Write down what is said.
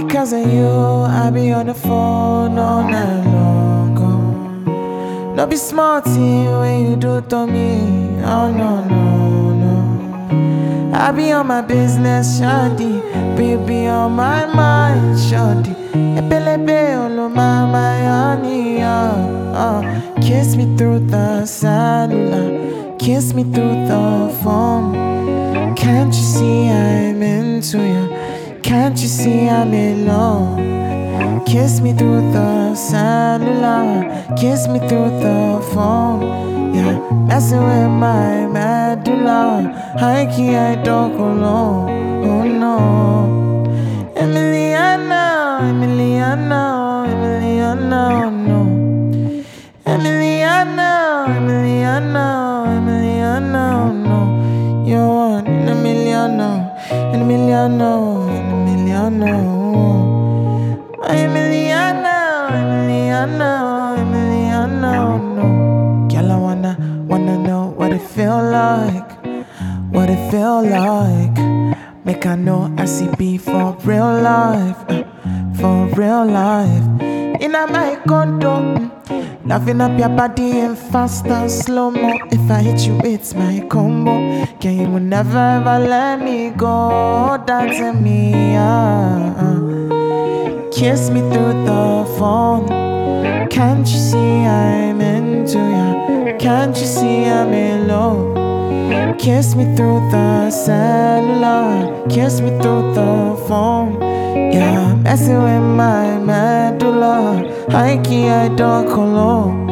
because of you, I be on the phone all night long. No be smart when you do to me. Oh no, no, no. I be on my business, shawty. Baby on my mind, shawty. Epelebe olo my honey, kiss me through the cellular, kiss me through the phone. Can't you see I'm into you? Can't you see I'm in love? Kiss me through the cellular, kiss me through the phone. Yeah, messing with my medulla. I can't talk alone. Oh no, Emiliana, Emiliana, Emiliana, no. Emiliana, Emiliana, Emiliana, no. You're one in a million, no. In a million, no. In a million, no. Emiliana, Emiliana, Emiliana, no. Girl, I wanna know what it feel like, what it feel like. Make I know I see be for real life, for real life. In my condo, laughing up your body in fast and slow mo. If I hit you, it's my combo. Can you will never ever let me go? That's me, Kiss me through the phone. Can't you see I'm into ya? Can't you see I'm in love? Kiss me through the cellular, kiss me through the phone. Yeah, messing with my medulla. I can't talk alone.